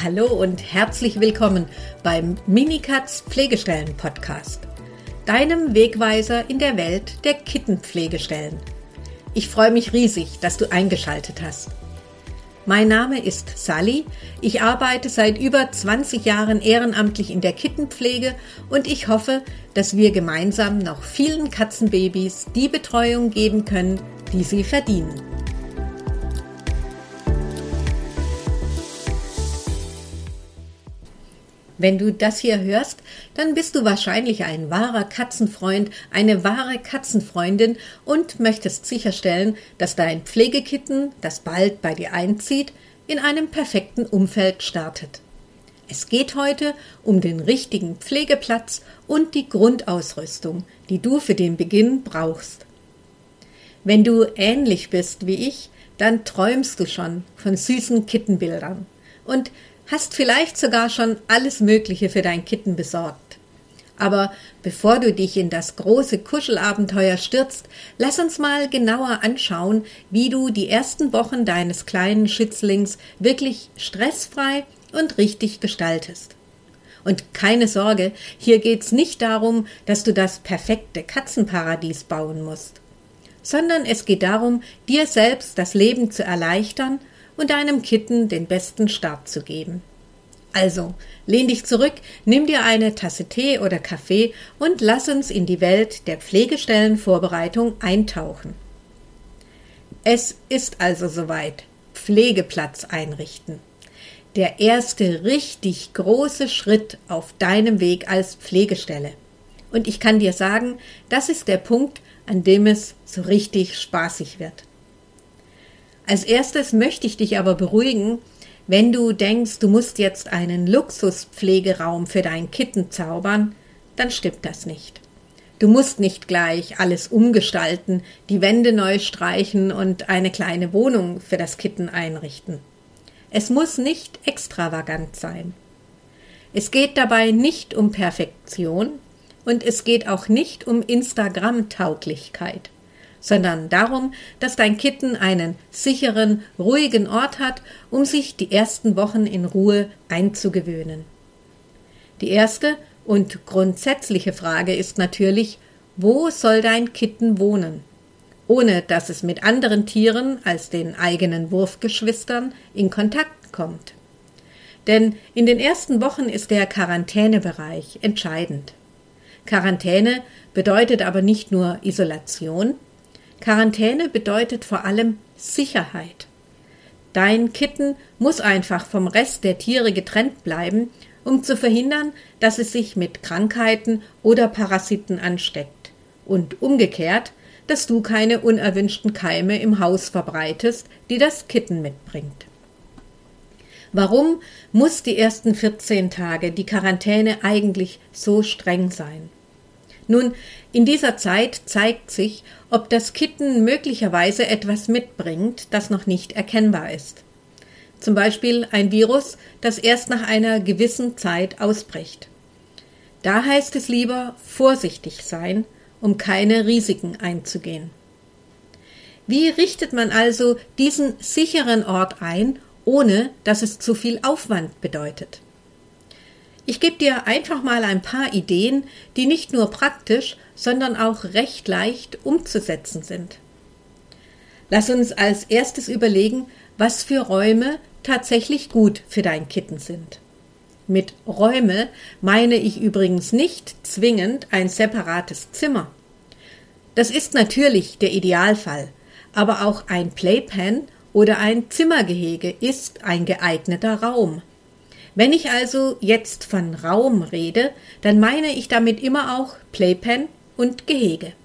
Hallo und herzlich willkommen beim Minikatz Pflegestellen Podcast, deinem Wegweiser in der Welt der Kittenpflegestellen. Ich freue mich riesig, dass du eingeschaltet hast. Mein Name ist Sally, ich arbeite seit über 20 Jahren ehrenamtlich in der Kittenpflege und ich hoffe, dass wir gemeinsam noch vielen Katzenbabys die Betreuung geben können, die sie verdienen. Wenn du das hier hörst, dann bist du wahrscheinlich ein wahrer Katzenfreund, eine wahre Katzenfreundin und möchtest sicherstellen, dass dein Pflegekitten, das bald bei dir einzieht, in einem perfekten Umfeld startet. Es geht heute um den richtigen Pflegeplatz und die Grundausrüstung, die du für den Beginn brauchst. Wenn du ähnlich bist wie ich, dann träumst du schon von süßen Kittenbildern und hast vielleicht sogar schon alles Mögliche für dein Kitten besorgt. Aber bevor du dich in das große Kuschelabenteuer stürzt, lass uns mal genauer anschauen, wie du die ersten Wochen deines kleinen Schützlings wirklich stressfrei und richtig gestaltest. Und keine Sorge, hier geht's nicht darum, dass du das perfekte Katzenparadies bauen musst, sondern es geht darum, dir selbst das Leben zu erleichtern und deinem Kitten den besten Start zu geben. Also, lehn dich zurück, nimm dir eine Tasse Tee oder Kaffee und lass uns in die Welt der Pflegestellenvorbereitung eintauchen. Es ist also soweit, Pflegeplatz einrichten. Der erste richtig große Schritt auf deinem Weg als Pflegestelle. Und ich kann dir sagen, das ist der Punkt, an dem es so richtig spaßig wird. Als erstes möchte ich dich aber beruhigen, wenn du denkst, du musst jetzt einen Luxuspflegeraum für dein Kitten zaubern, dann stimmt das nicht. Du musst nicht gleich alles umgestalten, die Wände neu streichen und eine kleine Wohnung für das Kitten einrichten. Es muss nicht extravagant sein. Es geht dabei nicht um Perfektion und es geht auch nicht um Instagram-Tauglichkeit, sondern darum, dass dein Kitten einen sicheren, ruhigen Ort hat, um sich die ersten Wochen in Ruhe einzugewöhnen. Die erste und grundsätzliche Frage ist natürlich, wo soll dein Kitten wohnen, ohne dass es mit anderen Tieren als den eigenen Wurfgeschwistern in Kontakt kommt. Denn in den ersten Wochen ist der Quarantänebereich entscheidend. Quarantäne bedeutet aber nicht nur Isolation. Quarantäne bedeutet vor allem Sicherheit. Dein Kitten muss einfach vom Rest der Tiere getrennt bleiben, um zu verhindern, dass es sich mit Krankheiten oder Parasiten ansteckt. Und umgekehrt, dass du keine unerwünschten Keime im Haus verbreitest, die das Kitten mitbringt. Warum muss die ersten 14 Tage die Quarantäne eigentlich so streng sein? Nun, in dieser Zeit zeigt sich, ob das Kitten möglicherweise etwas mitbringt, das noch nicht erkennbar ist. Zum Beispiel ein Virus, das erst nach einer gewissen Zeit ausbricht. Da heißt es lieber vorsichtig sein, um keine Risiken einzugehen. Wie richtet man also diesen sicheren Ort ein, ohne dass es zu viel Aufwand bedeutet? Ich gebe dir einfach mal ein paar Ideen, die nicht nur praktisch, sondern auch recht leicht umzusetzen sind. Lass uns als erstes überlegen, was für Räume tatsächlich gut für dein Kitten sind. Mit Räume meine ich übrigens nicht zwingend ein separates Zimmer. Das ist natürlich der Idealfall, aber auch ein Playpen oder ein Zimmergehege ist ein geeigneter Raum. Wenn ich also jetzt von Raum rede, dann meine ich damit immer auch Playpen und Gehege.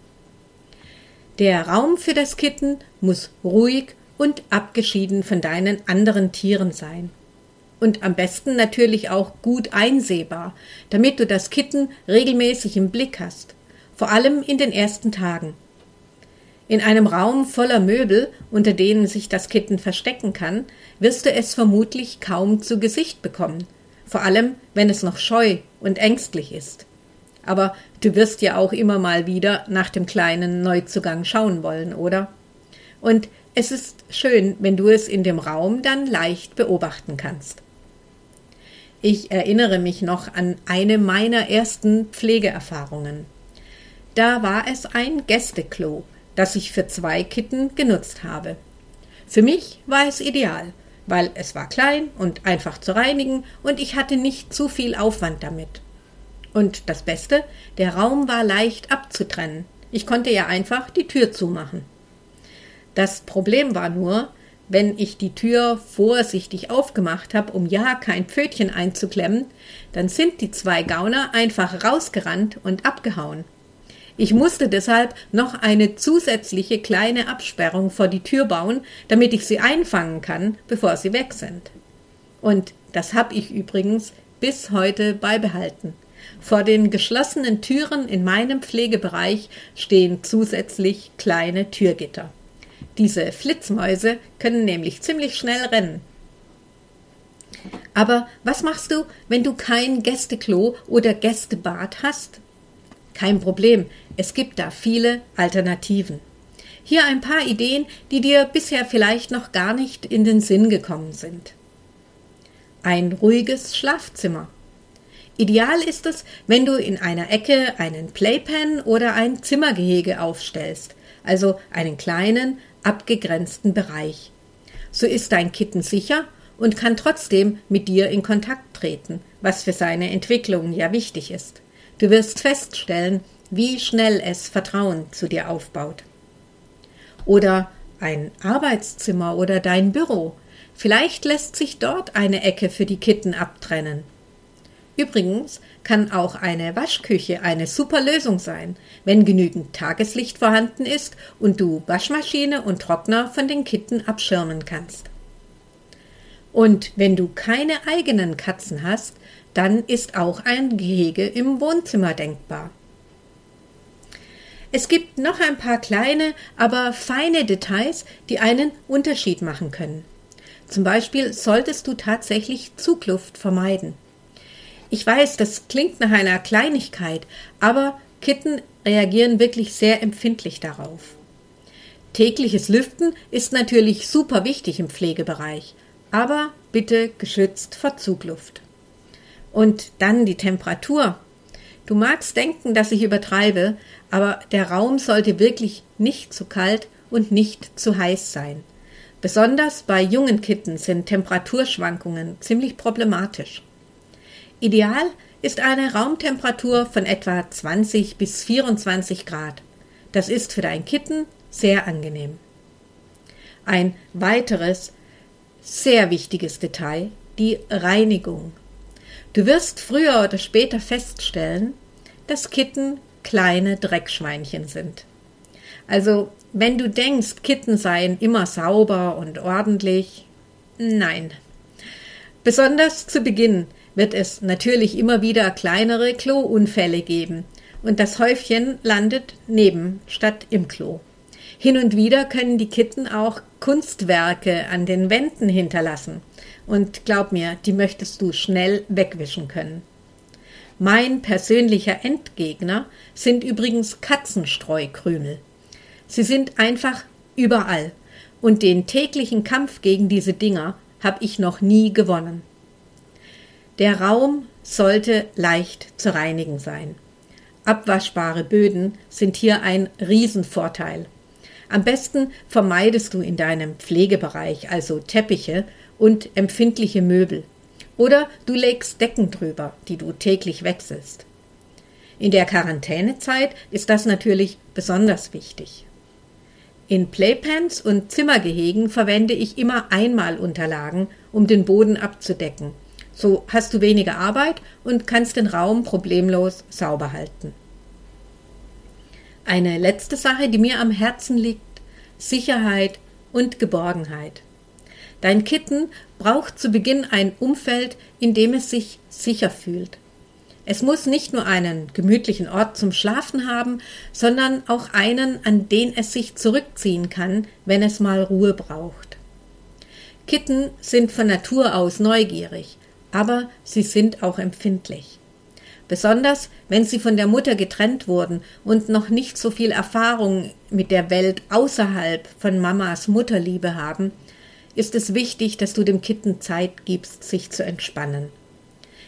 Der Raum für das Kitten muss ruhig und abgeschieden von deinen anderen Tieren sein. Und am besten natürlich auch gut einsehbar, damit du das Kitten regelmäßig im Blick hast, vor allem in den ersten Tagen. In einem Raum voller Möbel, unter denen sich das Kitten verstecken kann, wirst du es vermutlich kaum zu Gesicht bekommen, vor allem wenn es noch scheu und ängstlich ist. Aber du wirst ja auch immer mal wieder nach dem kleinen Neuzugang schauen wollen, oder? Und es ist schön, wenn du es in dem Raum dann leicht beobachten kannst. Ich erinnere mich noch an eine meiner ersten Pflegeerfahrungen. Da war es ein Gästeklo, das ich für 2 Kitten genutzt habe. Für mich war es ideal, weil es war klein und einfach zu reinigen und ich hatte nicht zu viel Aufwand damit. Und das Beste, der Raum war leicht abzutrennen. Ich konnte ja einfach die Tür zumachen. Das Problem war nur, wenn ich die Tür vorsichtig aufgemacht habe, um ja kein Pfötchen einzuklemmen, dann sind die 2 Gauner einfach rausgerannt und abgehauen. Ich musste deshalb noch eine zusätzliche kleine Absperrung vor die Tür bauen, damit ich sie einfangen kann, bevor sie weg sind. Und das habe ich übrigens bis heute beibehalten. Vor den geschlossenen Türen in meinem Pflegebereich stehen zusätzlich kleine Türgitter. Diese Flitzmäuse können nämlich ziemlich schnell rennen. Aber was machst du, wenn du kein Gästeklo oder Gästebad hast? Kein Problem, es gibt da viele Alternativen. Hier ein paar Ideen, die dir bisher vielleicht noch gar nicht in den Sinn gekommen sind. Ein ruhiges Schlafzimmer. Ideal ist es, wenn du in einer Ecke einen Playpen oder ein Zimmergehege aufstellst, also einen kleinen, abgegrenzten Bereich. So ist dein Kitten sicher und kann trotzdem mit dir in Kontakt treten, was für seine Entwicklung ja wichtig ist. Du wirst feststellen, wie schnell es Vertrauen zu dir aufbaut. Oder ein Arbeitszimmer oder dein Büro. Vielleicht lässt sich dort eine Ecke für die Kitten abtrennen. Übrigens kann auch eine Waschküche eine super Lösung sein, wenn genügend Tageslicht vorhanden ist und du Waschmaschine und Trockner von den Kitten abschirmen kannst. Und wenn du keine eigenen Katzen hast, dann ist auch ein Gehege im Wohnzimmer denkbar. Es gibt noch ein paar kleine, aber feine Details, die einen Unterschied machen können. Zum Beispiel solltest du tatsächlich Zugluft vermeiden. Ich weiß, das klingt nach einer Kleinigkeit, aber Kitten reagieren wirklich sehr empfindlich darauf. Tägliches Lüften ist natürlich super wichtig im Pflegebereich, aber bitte geschützt vor Zugluft. Und dann die Temperatur. Du magst denken, dass ich übertreibe, aber der Raum sollte wirklich nicht zu kalt und nicht zu heiß sein. Besonders bei jungen Kitten sind Temperaturschwankungen ziemlich problematisch. Ideal ist eine Raumtemperatur von etwa 20 bis 24 Grad. Das ist für dein Kitten sehr angenehm. Ein weiteres, sehr wichtiges Detail, die Reinigung. Du wirst früher oder später feststellen, dass Kitten kleine Dreckschweinchen sind. Also, wenn du denkst, Kitten seien immer sauber und ordentlich, nein. Besonders zu Beginn wird es natürlich immer wieder kleinere Klounfälle geben und das Häufchen landet neben statt im Klo. Hin und wieder können die Kitten auch Kunstwerke an den Wänden hinterlassen und glaub mir, die möchtest du schnell wegwischen können. Mein persönlicher Endgegner sind übrigens Katzenstreukrümel. Sie sind einfach überall und den täglichen Kampf gegen diese Dinger habe ich noch nie gewonnen. Der Raum sollte leicht zu reinigen sein. Abwaschbare Böden sind hier ein Riesenvorteil. Am besten vermeidest du in deinem Pflegebereich also Teppiche und empfindliche Möbel. Oder du legst Decken drüber, die du täglich wechselst. In der Quarantänezeit ist das natürlich besonders wichtig. In Playpens und Zimmergehegen verwende ich immer Einmalunterlagen, um den Boden abzudecken. So hast du weniger Arbeit und kannst den Raum problemlos sauber halten. Eine letzte Sache, die mir am Herzen liegt: Sicherheit und Geborgenheit. Dein Kitten braucht zu Beginn ein Umfeld, in dem es sich sicher fühlt. Es muss nicht nur einen gemütlichen Ort zum Schlafen haben, sondern auch einen, an den es sich zurückziehen kann, wenn es mal Ruhe braucht. Kitten sind von Natur aus neugierig, aber sie sind auch empfindlich. Besonders, wenn sie von der Mutter getrennt wurden und noch nicht so viel Erfahrung mit der Welt außerhalb von Mamas Mutterliebe haben, ist es wichtig, dass du dem Kitten Zeit gibst, sich zu entspannen.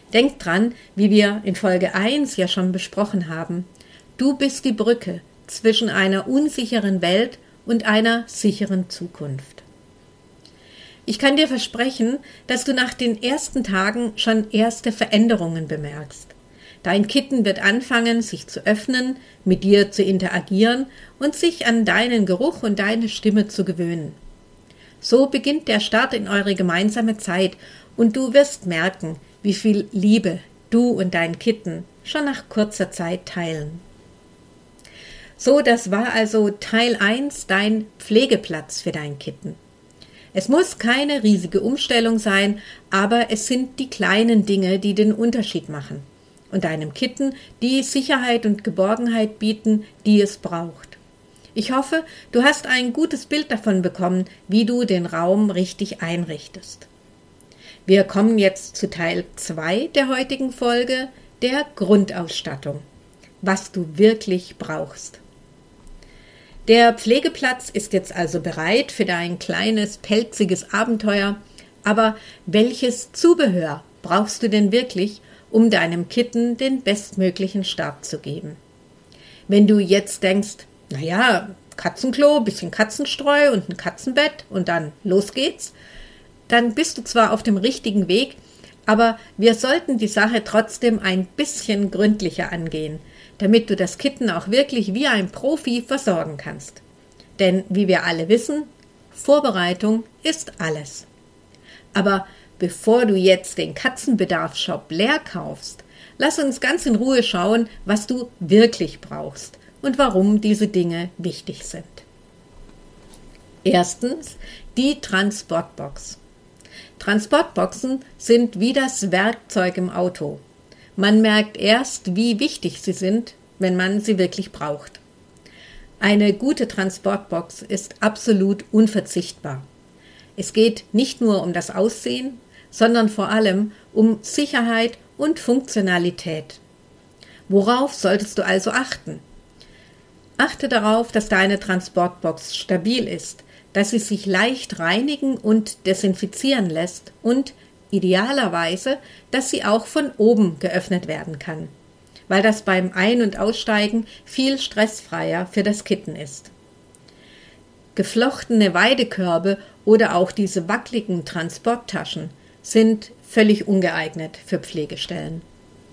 Denk dran, wie wir in Folge 1 ja schon besprochen haben. Du bist die Brücke zwischen einer unsicheren Welt und einer sicheren Zukunft. Ich kann dir versprechen, dass du nach den ersten Tagen schon erste Veränderungen bemerkst. Dein Kitten wird anfangen, sich zu öffnen, mit dir zu interagieren und sich an deinen Geruch und deine Stimme zu gewöhnen. So beginnt der Start in eure gemeinsame Zeit und du wirst merken, wie viel Liebe du und dein Kitten schon nach kurzer Zeit teilen. So, das war also Teil 1, dein Pflegeplatz für dein Kitten. Es muss keine riesige Umstellung sein, aber es sind die kleinen Dinge, die den Unterschied machen und deinem Kitten die Sicherheit und Geborgenheit bieten, die es braucht. Ich hoffe, du hast ein gutes Bild davon bekommen, wie du den Raum richtig einrichtest. Wir kommen jetzt zu Teil 2 der heutigen Folge, der Grundausstattung, was du wirklich brauchst. Der Pflegeplatz ist jetzt also bereit für dein kleines, pelziges Abenteuer, aber welches Zubehör brauchst du denn wirklich, um deinem Kitten den bestmöglichen Start zu geben? Wenn du jetzt denkst, naja, Katzenklo, bisschen Katzenstreu und ein Katzenbett und dann los geht's, dann bist du zwar auf dem richtigen Weg, aber wir sollten die Sache trotzdem ein bisschen gründlicher angehen, damit du das Kitten auch wirklich wie ein Profi versorgen kannst. Denn wie wir alle wissen, Vorbereitung ist alles. Aber bevor du jetzt den Katzenbedarfsshop leer kaufst, lass uns ganz in Ruhe schauen, was du wirklich brauchst und warum diese Dinge wichtig sind. Erstens, die Transportbox. Transportboxen sind wie das Werkzeug im Auto. Man merkt erst, wie wichtig sie sind, wenn man sie wirklich braucht. Eine gute Transportbox ist absolut unverzichtbar. Es geht nicht nur um das Aussehen, sondern vor allem um Sicherheit und Funktionalität. Worauf solltest du also achten? Achte darauf, dass deine Transportbox stabil ist, dass sie sich leicht reinigen und desinfizieren lässt und idealerweise, dass sie auch von oben geöffnet werden kann, weil das beim Ein- und Aussteigen viel stressfreier für das Kitten ist. Geflochtene Weidekörbe oder auch diese wackeligen Transporttaschen sind völlig ungeeignet für Pflegestellen.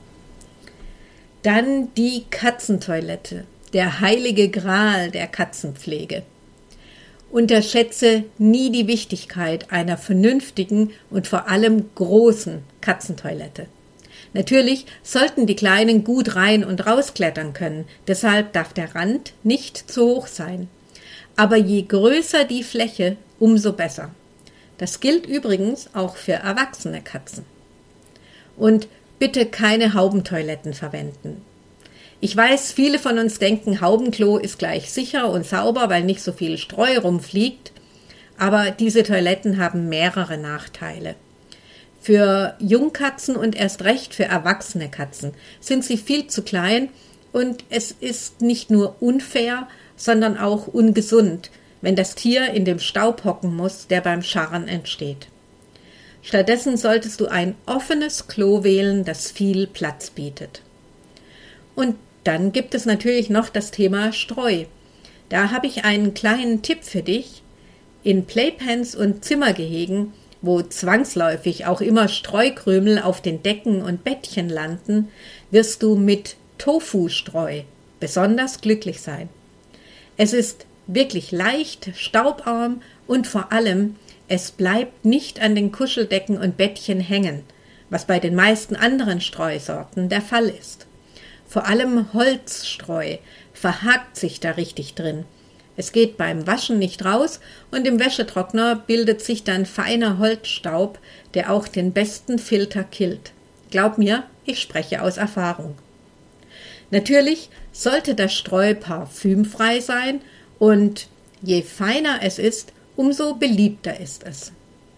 Dann die Katzentoilette, der heilige Gral der Katzenpflege. Unterschätze nie die Wichtigkeit einer vernünftigen und vor allem großen Katzentoilette. Natürlich sollten die Kleinen gut rein und rausklettern können, deshalb darf der Rand nicht zu hoch sein. Aber je größer die Fläche, umso besser. Das gilt übrigens auch für erwachsene Katzen. Und bitte keine Haubentoiletten verwenden. Ich weiß, viele von uns denken, Haubenklo ist gleich sicher und sauber, weil nicht so viel Streu rumfliegt. Aber diese Toiletten haben mehrere Nachteile. Für Jungkatzen und erst recht für erwachsene Katzen sind sie viel zu klein und es ist nicht nur unfair, sondern auch ungesund, wenn das Tier in dem Staub hocken muss, der beim Scharren entsteht. Stattdessen solltest du ein offenes Klo wählen, das viel Platz bietet. Und dann gibt es natürlich noch das Thema Streu. Da habe ich einen kleinen Tipp für dich. In Playpens und Zimmergehegen, wo zwangsläufig auch immer Streukrümel auf den Decken und Bettchen landen, wirst du mit Tofu-Streu besonders glücklich sein. Es ist wirklich leicht, staubarm und vor allem, es bleibt nicht an den Kuscheldecken und Bettchen hängen, was bei den meisten anderen Streusorten der Fall ist. Vor allem Holzstreu verhakt sich da richtig drin. Es geht beim Waschen nicht raus und im Wäschetrockner bildet sich dann feiner Holzstaub, der auch den besten Filter killt. Glaub mir, ich spreche aus Erfahrung. Natürlich sollte das Streu parfümfrei sein und je feiner es ist, umso beliebter ist es.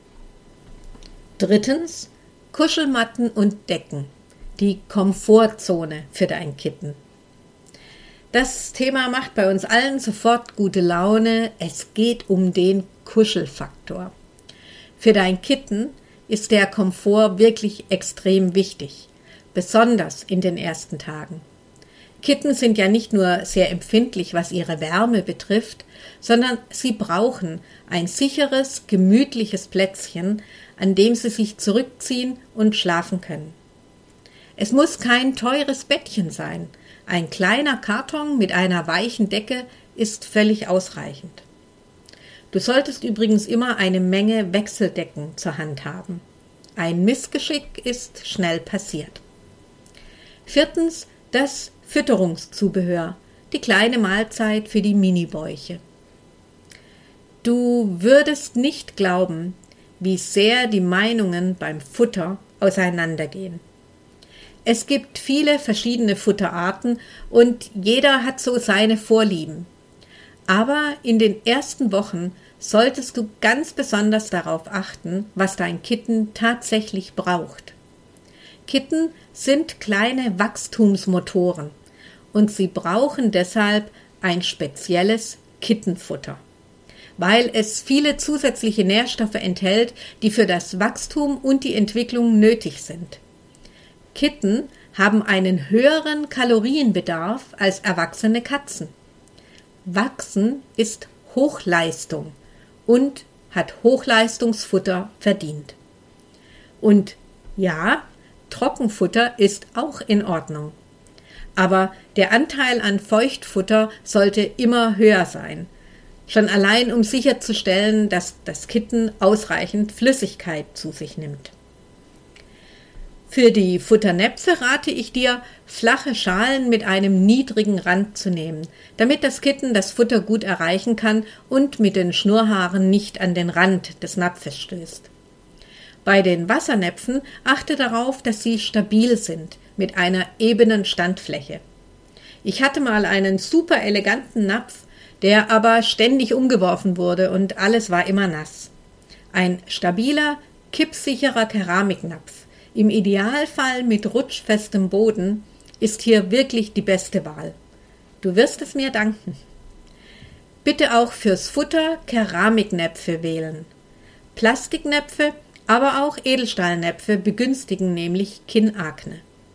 Drittens, Kuschelmatten und Decken. Die Komfortzone für dein Kitten. Das Thema macht bei uns allen sofort gute Laune. Es geht um den Kuschelfaktor. Für dein Kitten ist der Komfort wirklich extrem wichtig. besonders in den ersten Tagen. Kitten sind ja nicht nur sehr empfindlich, was ihre Wärme betrifft, sondern sie brauchen ein sicheres, gemütliches Plätzchen, an dem sie sich zurückziehen und schlafen können. Es muss kein teures Bettchen sein. Ein kleiner Karton mit einer weichen Decke ist völlig ausreichend. Du solltest übrigens immer eine Menge Wechseldecken zur Hand haben. Ein Missgeschick ist schnell passiert. 4. Das Fütterungszubehör, die kleine Mahlzeit für die Minibäuche. Du würdest nicht glauben, wie sehr die Meinungen beim Futter auseinandergehen. Es gibt viele verschiedene Futterarten und jeder hat so seine Vorlieben. Aber in den ersten Wochen solltest du ganz besonders darauf achten, was dein Kitten tatsächlich braucht. Kitten sind kleine Wachstumsmotoren und sie brauchen deshalb ein spezielles Kittenfutter, weil es viele zusätzliche Nährstoffe enthält, die für das Wachstum und die Entwicklung nötig sind. Kitten haben einen höheren Kalorienbedarf als erwachsene Katzen. Wachsen ist Hochleistung und hat Hochleistungsfutter verdient. Und ja, Trockenfutter ist auch in Ordnung. Aber der Anteil an Feuchtfutter sollte immer höher sein. Schon allein, um sicherzustellen, dass das Kitten ausreichend Flüssigkeit zu sich nimmt. Für die Futternäpfe rate ich dir, flache Schalen mit einem niedrigen Rand zu nehmen, damit das Kitten das Futter gut erreichen kann und mit den Schnurrhaaren nicht an den Rand des Napfes stößt. Bei den Wassernäpfen achte darauf, dass sie stabil sind, mit einer ebenen Standfläche. Ich hatte mal einen super eleganten Napf, der aber ständig umgeworfen wurde und alles war immer nass. Ein stabiler, kippsicherer Keramiknapf, im Idealfall mit rutschfestem Boden, ist hier wirklich die beste Wahl. Du wirst es mir danken. Bitte auch fürs Futter Keramiknäpfe wählen. Plastiknäpfe, aber auch Edelstahlnäpfe begünstigen nämlich Kinnakne.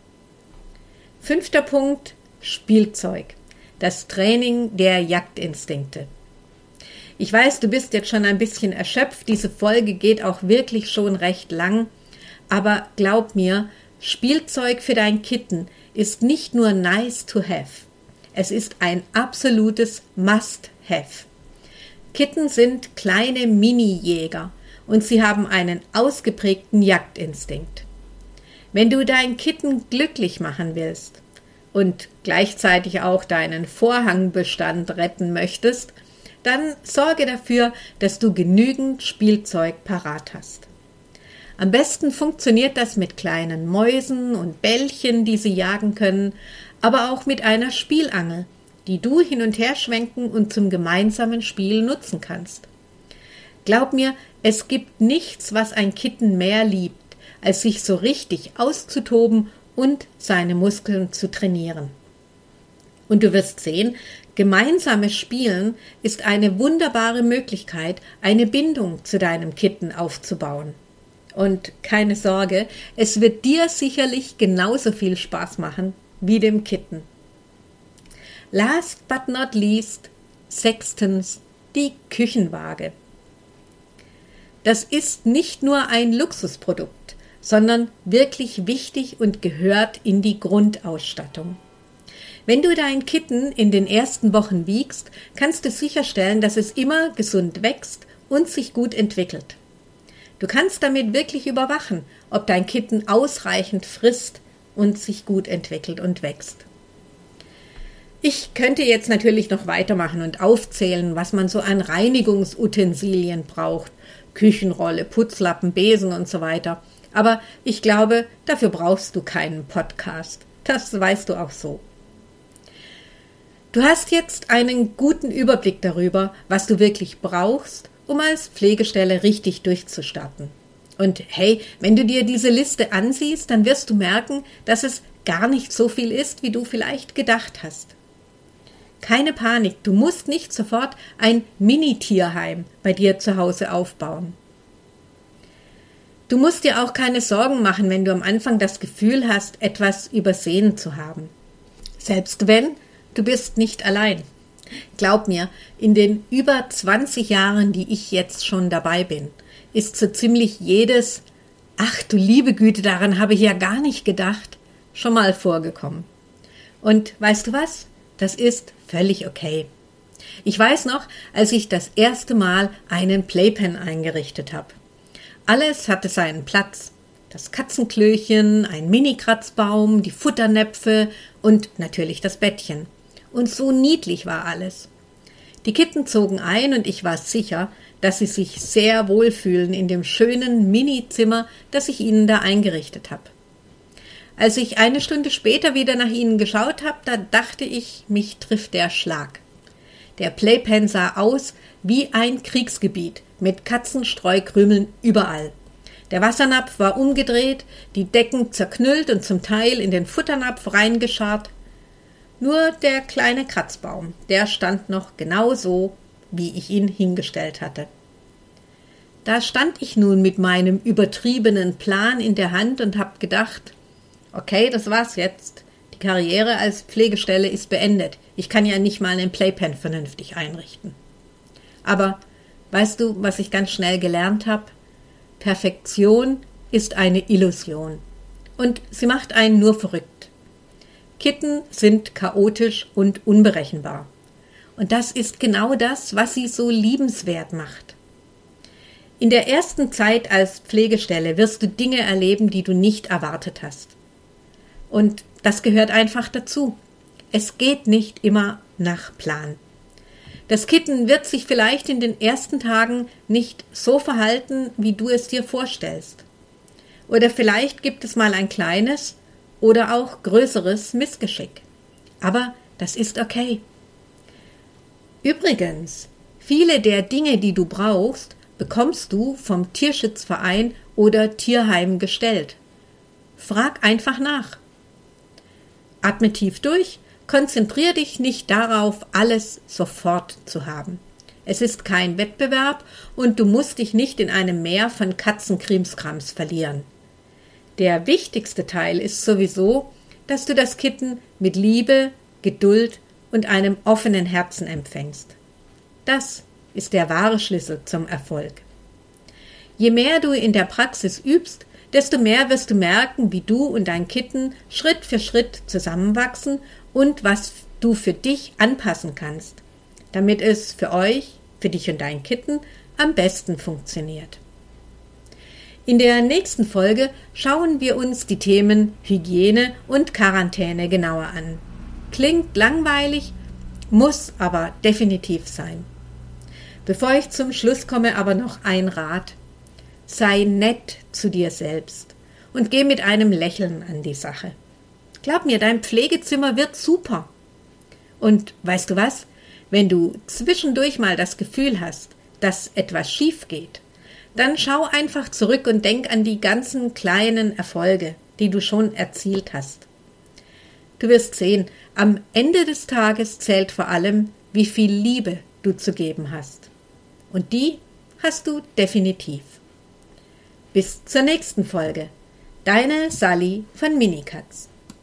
5. Punkt: Spielzeug. Das Training der Jagdinstinkte. Ich weiß, du bist jetzt schon ein bisschen erschöpft. Diese Folge geht auch wirklich schon recht lang. Aber glaub mir, Spielzeug für dein Kitten ist nicht nur nice to have. Es ist ein absolutes Must-have. Kitten sind kleine Mini-Jäger und sie haben einen ausgeprägten Jagdinstinkt. Wenn du dein Kitten glücklich machen willst und gleichzeitig auch deinen Vorhangbestand retten möchtest, dann sorge dafür, dass du genügend Spielzeug parat hast. Am besten funktioniert das mit kleinen Mäusen und Bällchen, die sie jagen können, aber auch mit einer Spielangel, die du hin und her schwenken und zum gemeinsamen Spiel nutzen kannst. Glaub mir, es gibt nichts, was ein Kitten mehr liebt, als sich so richtig auszutoben und seine Muskeln zu trainieren. Und du wirst sehen, gemeinsames Spielen ist eine wunderbare Möglichkeit, eine Bindung zu deinem Kitten aufzubauen. Und keine Sorge, es wird dir sicherlich genauso viel Spaß machen wie dem Kitten. Last but not least, 6. die Küchenwaage. Das ist nicht nur ein Luxusprodukt, sondern wirklich wichtig und gehört in die Grundausstattung. Wenn du dein Kitten in den ersten Wochen wiegst, kannst du sicherstellen, dass es immer gesund wächst und sich gut entwickelt. Du kannst damit wirklich überwachen, ob dein Kitten ausreichend frisst und sich gut entwickelt und wächst. Ich könnte jetzt natürlich noch weitermachen und aufzählen, was man so an Reinigungsutensilien braucht. Küchenrolle, Putzlappen, Besen und so weiter. Aber ich glaube, dafür brauchst du keinen Podcast. Das weißt du auch so. Du hast jetzt einen guten Überblick darüber, was du wirklich brauchst, um als Pflegestelle richtig durchzustarten. Und hey, wenn du dir diese Liste ansiehst, dann wirst du merken, dass es gar nicht so viel ist, wie du vielleicht gedacht hast. Keine Panik, du musst nicht sofort ein Mini-Tierheim bei dir zu Hause aufbauen. Du musst dir auch keine Sorgen machen, wenn du am Anfang das Gefühl hast, etwas übersehen zu haben. Selbst wenn, du bist nicht allein. Glaub mir, in den über 20 Jahren, die ich jetzt schon dabei bin, ist so ziemlich jedes „Ach du liebe Güte, daran habe ich ja gar nicht gedacht" schon mal vorgekommen. Und weißt du was? Das ist völlig okay. Ich weiß noch, als ich das erste Mal einen Playpen eingerichtet habe. Alles hatte seinen Platz. Das Katzenklöchen, ein Mini-Kratzbaum, die Futternäpfe und natürlich das Bettchen. Und so niedlich war alles. Die Kitten zogen ein und ich war sicher, dass sie sich sehr wohlfühlen in dem schönen Mini-Zimmer, das ich ihnen da eingerichtet habe. Als ich eine Stunde später wieder nach ihnen geschaut habe, da dachte ich, mich trifft der Schlag. Der Playpen sah aus wie ein Kriegsgebiet mit Katzenstreukrümeln überall. Der Wassernapf war umgedreht, die Decken zerknüllt und zum Teil in den Futternapf reingescharrt. Nur der kleine Kratzbaum, der stand noch genau so, wie ich ihn hingestellt hatte. Da stand ich nun mit meinem übertriebenen Plan in der Hand und hab gedacht, okay, das war's jetzt. Die Karriere als Pflegestelle ist beendet. Ich kann ja nicht mal einen Playpen vernünftig einrichten. Aber weißt du, was ich ganz schnell gelernt habe? Perfektion ist eine Illusion. Und sie macht einen nur verrückt. Kitten sind chaotisch und unberechenbar. Und das ist genau das, was sie so liebenswert macht. In der ersten Zeit als Pflegestelle wirst du Dinge erleben, die du nicht erwartet hast. Und das gehört einfach dazu. Es geht nicht immer nach Plan. Das Kitten wird sich vielleicht in den ersten Tagen nicht so verhalten, wie du es dir vorstellst. Oder vielleicht gibt es mal ein kleines oder auch größeres Missgeschick. Aber das ist okay. Übrigens, viele der Dinge, die du brauchst, bekommst du vom Tierschutzverein oder Tierheim gestellt. Frag einfach nach. Atme tief durch, konzentrier dich nicht darauf, alles sofort zu haben. Es ist kein Wettbewerb und du musst dich nicht in einem Meer von Katzenkrimskrams verlieren. Der wichtigste Teil ist sowieso, dass du das Kitten mit Liebe, Geduld und einem offenen Herzen empfängst. Das ist der wahre Schlüssel zum Erfolg. Je mehr du in der Praxis übst, desto mehr wirst du merken, wie du und dein Kitten Schritt für Schritt zusammenwachsen und was du für dich anpassen kannst, damit es für euch, für dich und dein Kitten am besten funktioniert. In der nächsten Folge schauen wir uns die Themen Hygiene und Quarantäne genauer an. Klingt langweilig, muss aber definitiv sein. Bevor ich zum Schluss komme, aber noch ein Rat. Sei nett zu dir selbst und geh mit einem Lächeln an die Sache. Glaub mir, dein Pflegezimmer wird super. Und weißt du was? Wenn du zwischendurch mal das Gefühl hast, dass etwas schief geht, dann schau einfach zurück und denk an die ganzen kleinen Erfolge, die du schon erzielt hast. Du wirst sehen, am Ende des Tages zählt vor allem, wie viel Liebe du zu geben hast. Und die hast du definitiv. Bis zur nächsten Folge. Deine Sally von Minikatz.